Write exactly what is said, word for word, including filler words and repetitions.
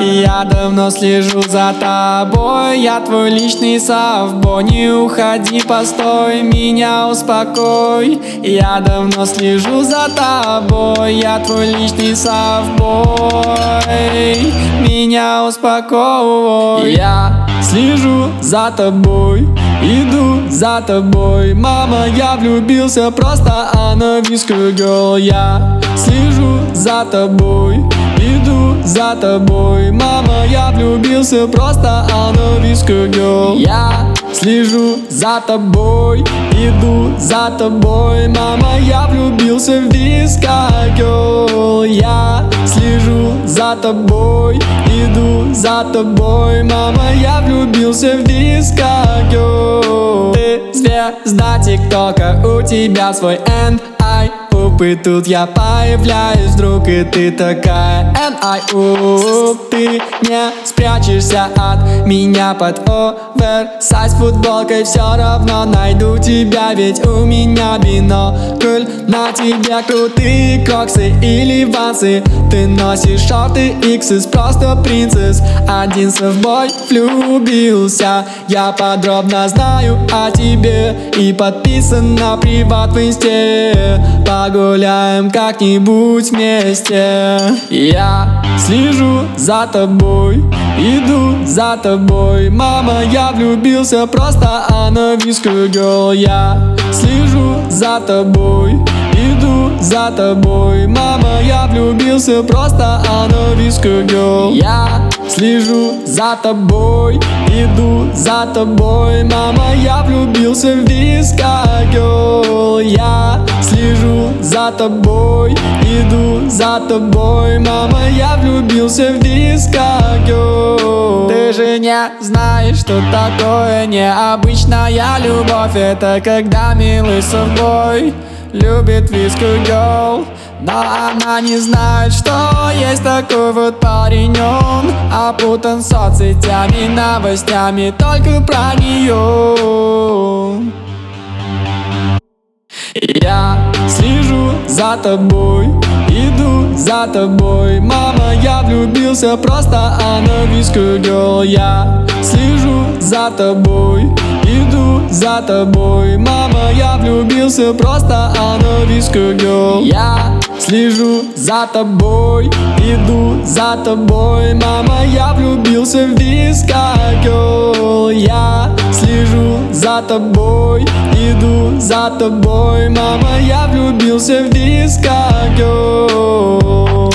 Я давно слежу за тобой, я твой личный совбой. Не уходи, постой, меня успокой. Я давно слежу за тобой, я твой личный совбой. Меня успокой. Я слежу за тобой, иду за тобой. Мама, я влюбился, просто она вискую girl. Я слежу за тобой, иду за тобой. Мама, я влюбился, просто она вискую girl. Я слежу за тобой, иду за тобой. Мама, я влюбился в виска girl. Я слежу за тобой, иду за тобой. Мама, я влюбился в виска girl. Ты звезда тиктока, у тебя свой энд ай уп. И тут я появляюсь вдруг, и ты такая энд ай уп. Ты не спрячешься от меня под оверсайз футболкой. Все равно найду тебя, ведь у меня бинокль. На тебе крутые кроксы или вансы. Ты носишь шорты иксес, просто принцесс. Один совбой влюбился. Я подробно знаю о тебе и подписан на приват в инсте. Погуляем как-нибудь вместе. Я слежу за тобой, иду за тобой. Мама, я влюбился, просто она вискую girl. Я слежу за тобой, иду за тобой. Мама, я влюбился, просто она вискую girl. Я слежу за тобой, иду за тобой. Мама, я влюбился в виска girl. Я слежу за тобой, иду за тобой. Мама, я влюбился в виска girl. Ты же не знаешь, что такое необычная любовь. Это когда милый совбой любит виску girl, но она не знает, что есть такой вот парень. Он опутан соцсетями, новостями только про нее. Я слежу за тобой, иду за тобой. Мама, я влюбился, просто она вискую girl. Я слежу за тобой, иду за тобой. Мама, я влюбился, просто она вискую girl. Я слежу за тобой, иду за тобой. Мама, я влюбился в виска girl. Я слежу за тобой, иду за тобой. Мама, я влюбился в виска girl.